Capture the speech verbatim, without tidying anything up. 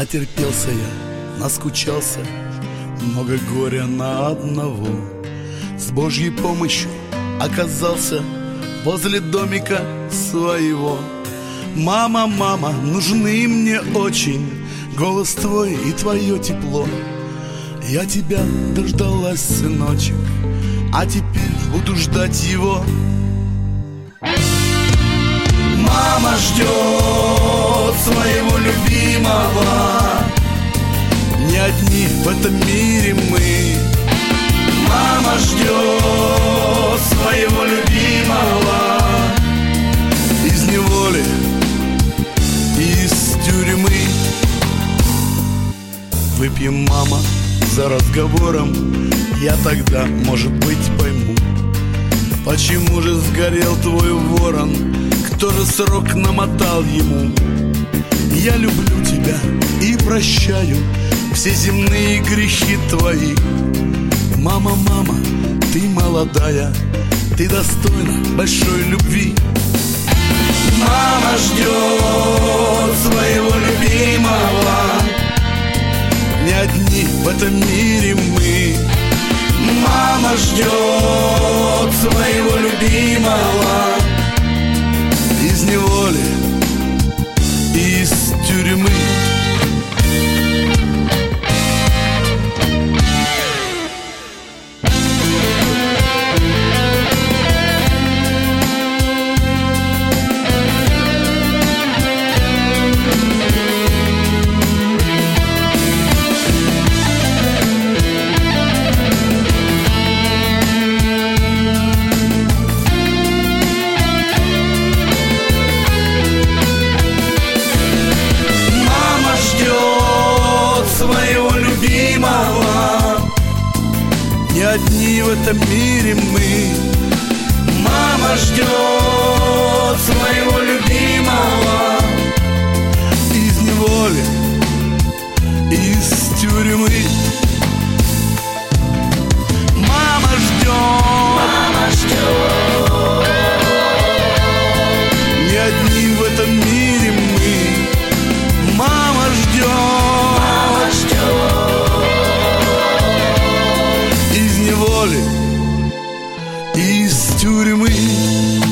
Натерпелся я, наскучался, много горя на одного. С Божьей помощью оказался возле домика своего. Мама, мама, нужны мне очень голос твой и твое тепло. Я тебя дождалась, сыночек, а теперь буду ждать его. Мама ждет своего любимого, не одни в этом мире мы. Мама ждет своего любимого из неволи, из тюрьмы. Выпьем, мама, за разговором, я тогда, может быть, пойму, почему же сгорел твой ворон, кто же срок намотал ему. Я люблю тебя и прощаю все земные грехи твои. Мама, мама, ты молодая, ты достойна большой любви. Мама ждет своего любимого, не одни в этом мире мы. Мама ждет своего любимого из неволи, из тюрьмы. Своего любимого, не одни в этом мире мы. Мама ждет своего любимого из неволи, из тюрьмы. Мама ждет, мама ждет, не одни в этом мире мы. Мама ждет из неволи, из тюрьмы.